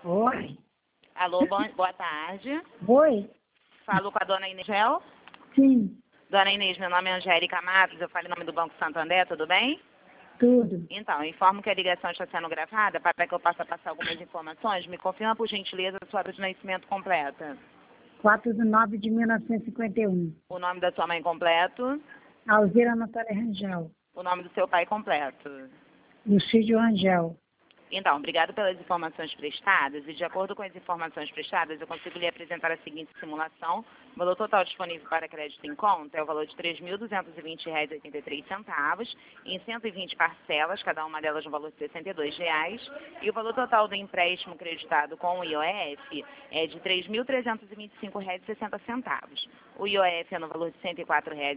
Oi. Alô, boa tarde. Oi? Falo com a dona Inês Gel. Sim, Dona Inês, meu nome é Angélica Matos, eu falo em nome do Banco Santander, tudo bem? tudo. Então, informo que a ligação está sendo gravada para que eu possa passar algumas informações. Me confirma, por gentileza, a sua data de nascimento completa. 4 de 9 de 1951. O nome da sua mãe completo, Alzira Anatólia Rangel. o nome do seu pai completo. Lucídio Rangel. Então, obrigado pelas informações prestadas e, de acordo com as informações prestadas, eu consigo lhe apresentar a seguinte simulação. O valor total disponível para crédito em conta é o valor de R$ 3.220,83, em 120 parcelas, cada uma delas no valor de R$ 62, e o valor total do empréstimo creditado com o IOF é de R$ 3.325,60. O IOF é no valor de R$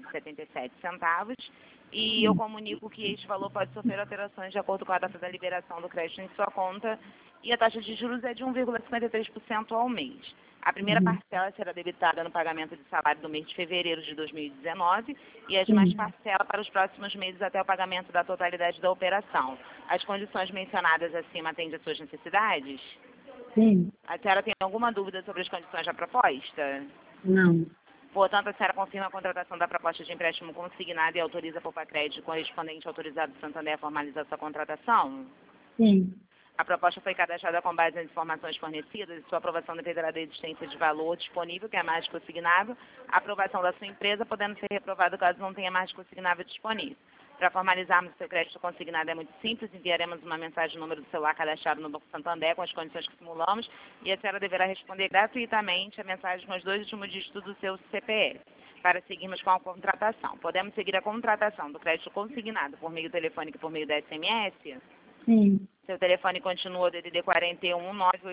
104,77. E eu comunico que este valor pode sofrer alterações de acordo com a data da liberação do crédito em sua conta e a taxa de juros é de 1,53% ao mês. A primeira parcela será debitada no pagamento de salário do mês de fevereiro de 2019 e as demais parcelas para os próximos meses até o pagamento da totalidade da operação. As condições mencionadas acima atendem às suas necessidades? Sim. A senhora tem alguma dúvida sobre as condições da proposta? Não. Portanto, a senhora confirma a contratação da proposta de empréstimo consignado e autoriza a Poupa Crédito correspondente autorizado do Santander a formalizar sua contratação? Sim. A proposta foi cadastrada com base nas informações fornecidas e sua aprovação dependerá da existência de valor disponível, que é mais consignável, a aprovação da sua empresa, podendo ser reprovado caso não tenha mais consignável disponível. Para formalizarmos o seu crédito consignado é muito simples, enviaremos uma mensagem no número do celular cadastrado no Banco Santander com as condições que simulamos e a senhora deverá responder gratuitamente a mensagem com os 2 últimos dígitos do seu CPF para seguirmos com a contratação. Podemos seguir a contratação do crédito consignado por meio telefônico e por meio da SMS? Sim. Seu telefone continua DDD 41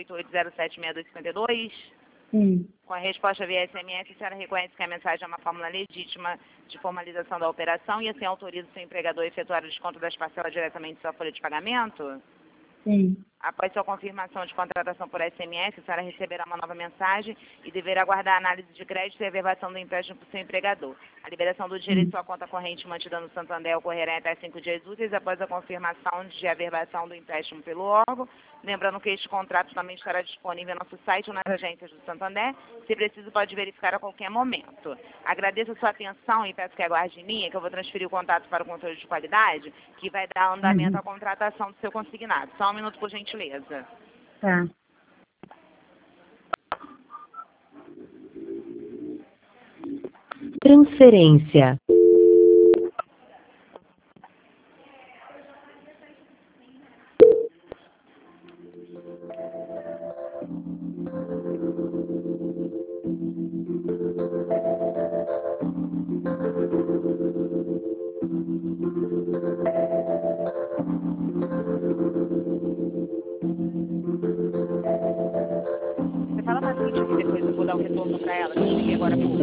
988076252? Sim. Com a resposta via SMS, a senhora reconhece que a mensagem é uma fórmula legítima de formalização da operação e assim autoriza o seu empregador a efetuar o desconto das parcelas diretamente de sua folha de pagamento? Sim. Após sua confirmação de contratação por SMS, a senhora receberá uma nova mensagem e deverá aguardar a análise de crédito e a averbação do empréstimo por seu empregador. A liberação do dinheiro em sua conta corrente mantida no Santander ocorrerá até 5 dias úteis após a confirmação de averbação do empréstimo pelo órgão. Lembrando que este contrato também estará disponível no nosso site ou nas agências do Santander. Se preciso, pode verificar a qualquer momento. Agradeço a sua atenção e peço que aguarde em linha, que eu vou transferir o contato para o controle de qualidade, que vai dar andamento à contratação do seu consignado. Só um minuto, por gentileza. Tá. Transferência. Você fala mais que depois eu vou dar o retorno para ela, que eu cheguei agora há pouco.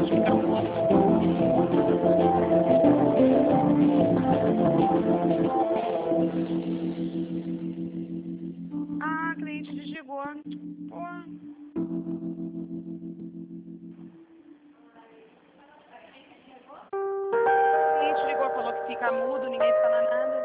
pode ficar mudo. Ah, a cliente desligou. Pô. A cliente ligou, falou que fica mudo, ninguém fala nada.